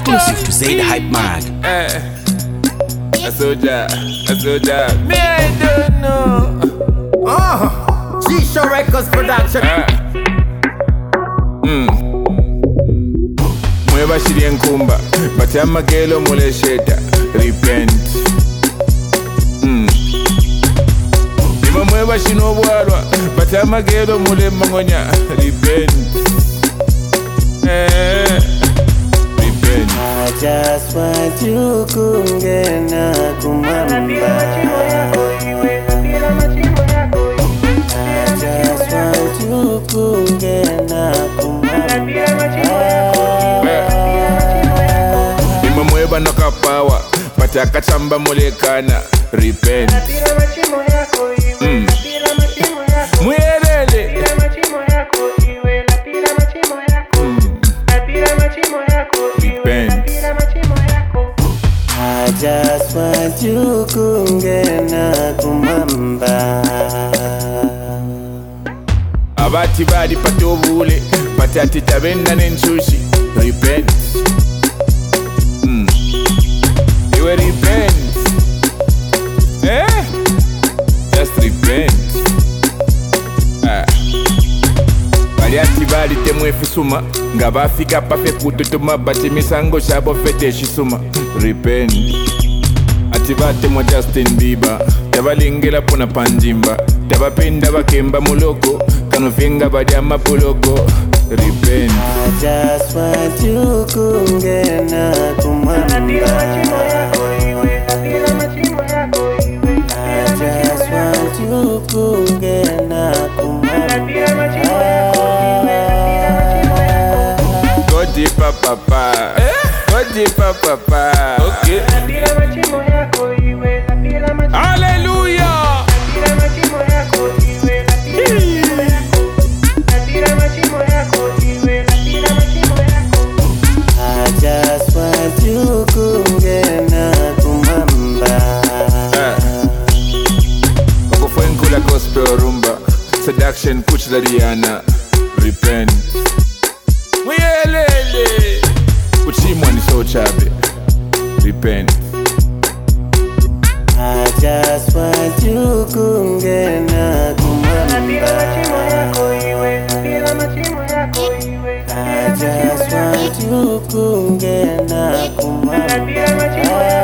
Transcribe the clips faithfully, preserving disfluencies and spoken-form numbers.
Exclusive to Zaid Hype Mag. Eh, a soldier, a soldier. Me, I don't know. Oh, G-Show Records Production. Eh. Mm. Mweba shiri enkumba, bati amagelo mule sheda. Repent. Mm. Nima mweba shino bwarwa, bati amagelo mule mangonya. Repent. Eh. Repent. I just want you kungena kumamba. I just want you kungena kumamba. Nima mweba noka power, bati akachamba mulekana. Repent. Mm. Mwelele. I just want you kungena kumamba. Abati badi patobule, patati tabenda nenchushi. Repent. Mm. You will repent. Eh? Just repent. Ah. Baliati badi temwe fisuma, ngabafika pafe kututuma bati misango shabo fete shisuma. Repent. Atibate mwa Justin Bieber, tabalingela pona panjimba, tabapenda bakemba muloko, kanufinga badi amapuloko. Repent. I just want you kungena kumamba. I just want you kungena kumamba. Go deeper, papa. Go deeper, papa. Okay. Hallelujah. I just want you kungena kumamba. Okufwenkula gospel rumba, seduction kuchla Rihanna. Repent. Mwelele. Kuchimwa ni so chabe. Repent. I just want you kungena kumamba. I just want you kungena kumamba.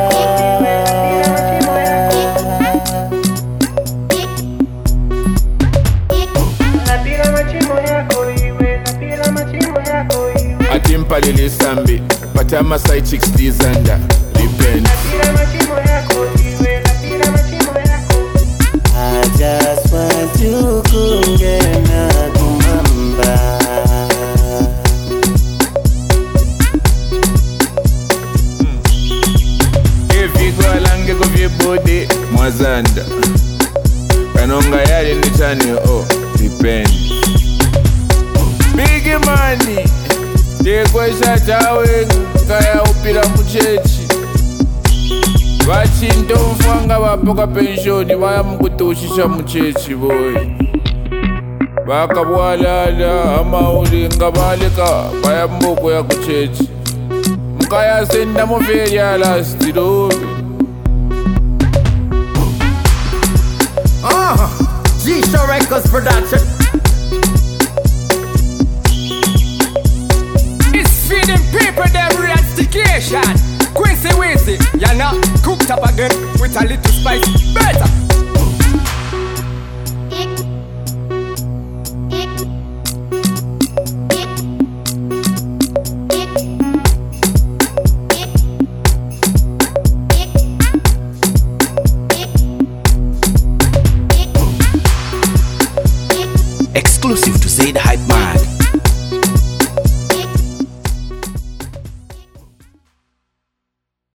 Atimpa lili sambi, patama side chicks dizanda. Repent. I just want you kungena kumamba. If you go along go vye body, mwazanda. Kanonga yali nitani oh, repent. Big money, tekwesha tawe kaya upira muchechi. Vachinto mfanga vapoka pensioni vaya mukutoshisha muchechi boy. Vakabwalala amaulinga valeka vaya mboko ya kuchechi. Mukaya senda muferi ala stilobe. Oh, G-Show Records Production. It's feeding people them reastication. Quincy Weezy, you're not cooked up again with a little spice. Better. Exclusive to Zaid Hype Mag.